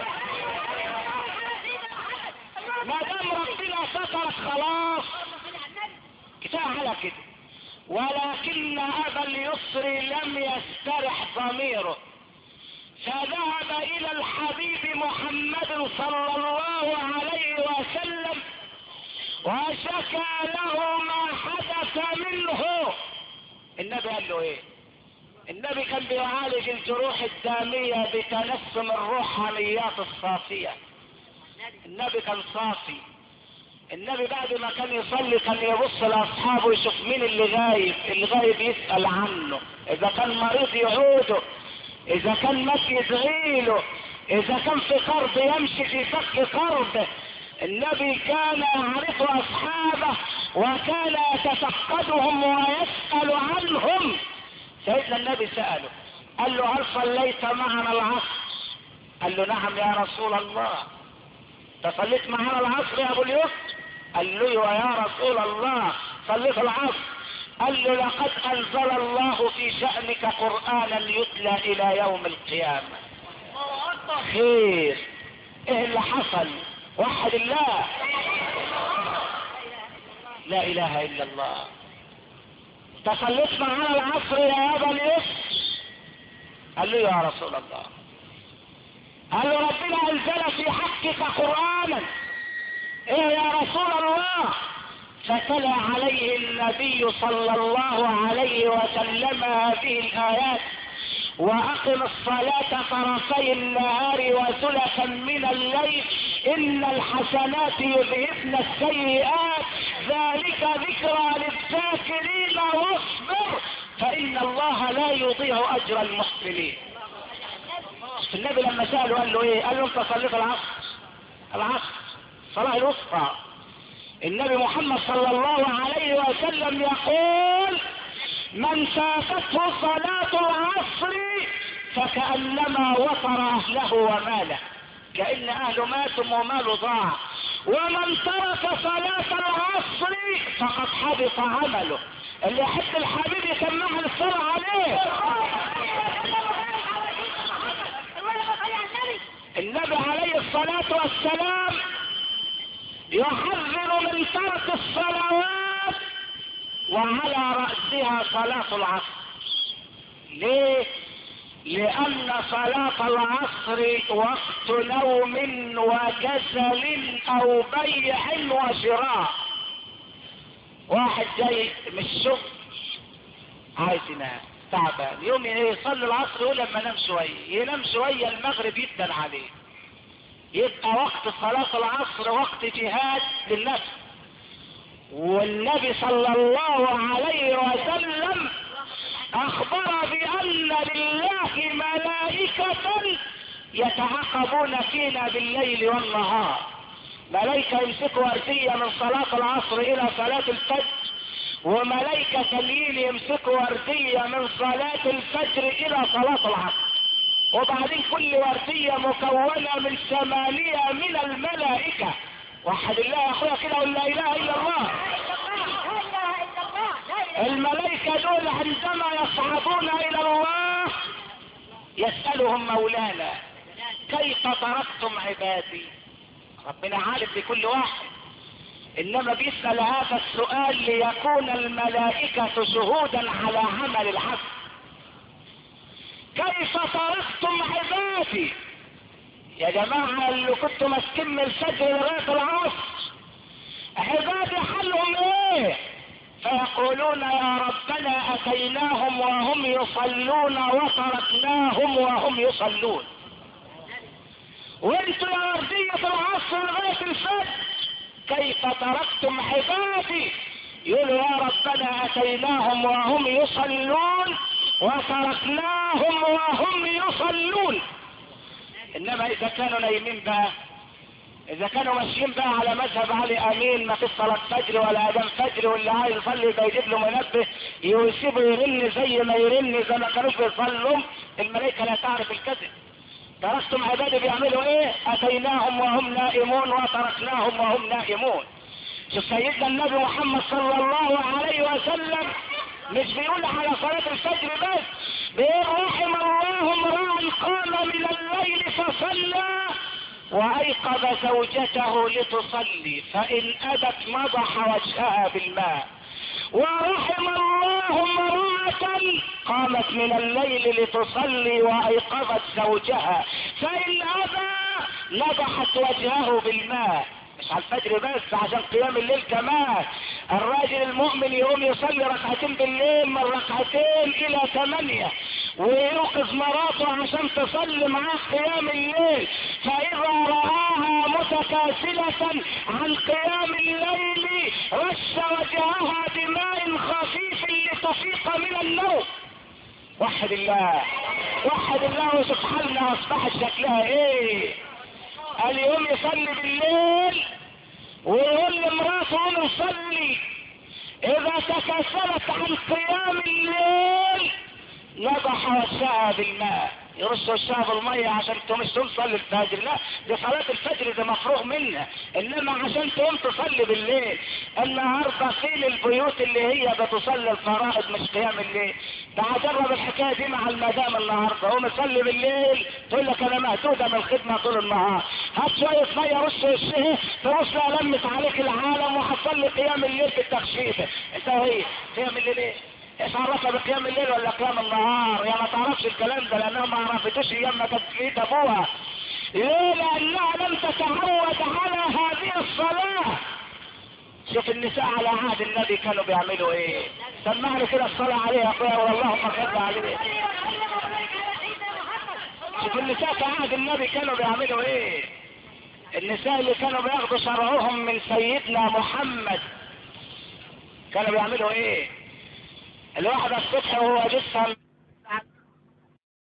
ما دام ربنا سترك خلاص كفايه على كده. ولكن ابا اليسر لم يسترح ضميره فذهب الى الحبيب محمد صلى الله عليه وسلم وشكى له ما حدث منه. النبي قال له ايه؟ النبي كان بيعالج الجروح الدامية بتنسم الروحانيات الصافية. النبي كان صافي النبي بعد ما كان يصلي كان يبص لاصحابه يشوف مين اللي غايب، اللي غايب يسأل عنه، اذا كان مريض يعوده، اذا كان مات يدعيله، اذا كان في قرب يمشي في فك قربه. النبي كان يعرف اصحابه وكان يتفقدهم ويسأل عنهم. سيدنا النبي سأله قال له هل صليت معنا العصر؟ قال له نعم يا رسول الله. تصليت معنا العصر يا ابو اليسر؟ قال له يا رسول الله صليت العصر. قال له لقد انزل الله في شأنك قرآنا يتلى الى يوم القيامة. خير، ايه اللي حصل؟ وحد الله، لا اله الا الله. تصليت معنا العصر يا ابا اليسر؟ قال له يا رسول الله. قال له ربنا انزل في حقك قرآنا. ايه يا رسول الله؟ فتلا عليه النبي صلى الله عليه وسلم هذه الآيات: وأقم الصلاة طرفي النهار وزلفا من الليل إن الحسنات يذهبن السيئات ذلك ذكرى للذاكرين واصبر فإن الله لا يضيع أجر المحسنين. النبي لما سأله قال له ايه؟ قال له انت صليت العصر؟ العصر صلاة الوسطى. النبي محمد صلى الله عليه وسلم يقول: من فاتته صلاة العصر فكأنما وطر اهله وماله، كأن اهله ماتوا وماله ضاع. ومن ترك صلاة العصر فقد حبط عمله. اللي يحب الحبيب يسمع الصلاة عليه. النبي عليه الصلاة والسلام يحذر من ترك الصلوات وعلى رأسها صلاة العصر. ليه؟ لأن صلاة العصر وقت نوم وكسل أو بيع وشراء. واحد جاي من الشغل عايز ينام تعبان، يوم يصلي العصر يقول لما انام شويه، ينام شويه المغرب يبدل عليه. يبقى وقت صلاة العصر وقت جهاد للنفس. والنبي صلى الله عليه وسلم اخبر بان لله ملائكة يتعاقبون فينا بالليل والنهار. ملائكة يمسكوا وردية من صلاة العصر الى صلاة الفجر، وملائكة تانيين يمسكوا وردية من صلاة الفجر الى صلاة العصر. وبعدين كل وردية مكونة من ثمانية من الملائكة. وحد الله يا اخويا كده ولا اله الا الله. الملائكة دول عندما يصعدون الى الله يسألهم مولانا: كيف تركتم عبادي؟ ربنا عارف بكل واحد، انما بيسأل هذا السؤال ليكون الملائكة شهودا على عمل العبد. كيف تركتم عبادي؟ يا جماعة اللي كنتم ماسكين من الفجر لغاية العصر عبادي حالهم ايه؟ فيقولون: يا ربنا اتيناهم وهم يصلون وتركناهم وهم يصلون. وانتوا يا وردية العصر لغاية الفجر كيف تركتم عبادي؟ يقولوا: يا ربنا اتيناهم وهم يصلون وتركناهم وهم يصلون. انما اذا كانوا نايمين بقى، اذا كانوا ماشيين بقى على مذهب علي امين، ما فيش صلاة فجر ولا اذان فجر، واللي عايز يصلي يبقى يجيب له منبه يسيبه يرن زي ما يرن زي ما كانوش بيصلوا. الملائكة لا تعرف الكذب. تركتم عبادي بيعملوا ايه؟ اتيناهم وهم نائمون وتركناهم وهم نائمون. شوف سيدنا النبي محمد صلى الله عليه وسلم مش بيقول على صلاة الفجر بس، بيقول: رحم الله امرأ قام من الليل فصلى وايقظ زوجته لتصلي فان ابت مضح وجهها بالماء. ورحم الله امرأة قامت من الليل لتصلي وايقظت زوجها فان ابى نضحت وجهه بالماء. مش على الفجر بس، عشان قيام الليل كمان. الراجل المؤمن يقوم يصلي ركعتين بالليل من ركعتين الى ثمانية، ويوقظ مراته عشان تصلي معاه قيام الليل، فاذا رآها متكاسلة عن قيام الليل رش وجهها بماء خفيف لتفيق من النوم. وحد الله وحد الله، سبحانه اصبحت شكلها ايه؟ اليوم يصلي بالليل ويقول لمراته قوم صلي. اذا تكاسلت عن قيام الليل نضح وشها بالماء، يرش وشها بالمية عشان تقوم تصلي الفجر. لا، دي صلاة الفجر دي مفروغ منها، انما عشان تقوم تصلي بالليل. النهارده فين البيوت اللي هي بتصلي الفرائض مش قيام الليل؟ تعال جرب الحكايه دي مع المدام النهارده، قوم صلي بالليل تقول لك انا مهدوده من الخدمه طول النهار، هات شويه ميه رش وشها تبص لها لمت عليك العالم وهتصلي قيام الليل بالتخشيبه. انت وهي قيام الليل ايه؟ ايش عرفها بقيام الليل ولا قيام النهار؟ يا ما تعرفش الكلام ده لانها ما عرفتوش ايام ما كانت في ايد ابوها. ليه؟ لانها لم تتعود على هذه الصلاه. شوف النساء على عهد النبي كانوا بيعملوا ايه. سمعني كده الصلاه عليه يا اخويا، واللهم صل عليه. شوف النساء في عهد النبي كانوا بيعملوا ايه. النساء اللي كانوا بياخدوا شرعهم من سيدنا محمد كانوا بيعملوا ايه. الواحد الصبح وهو جسم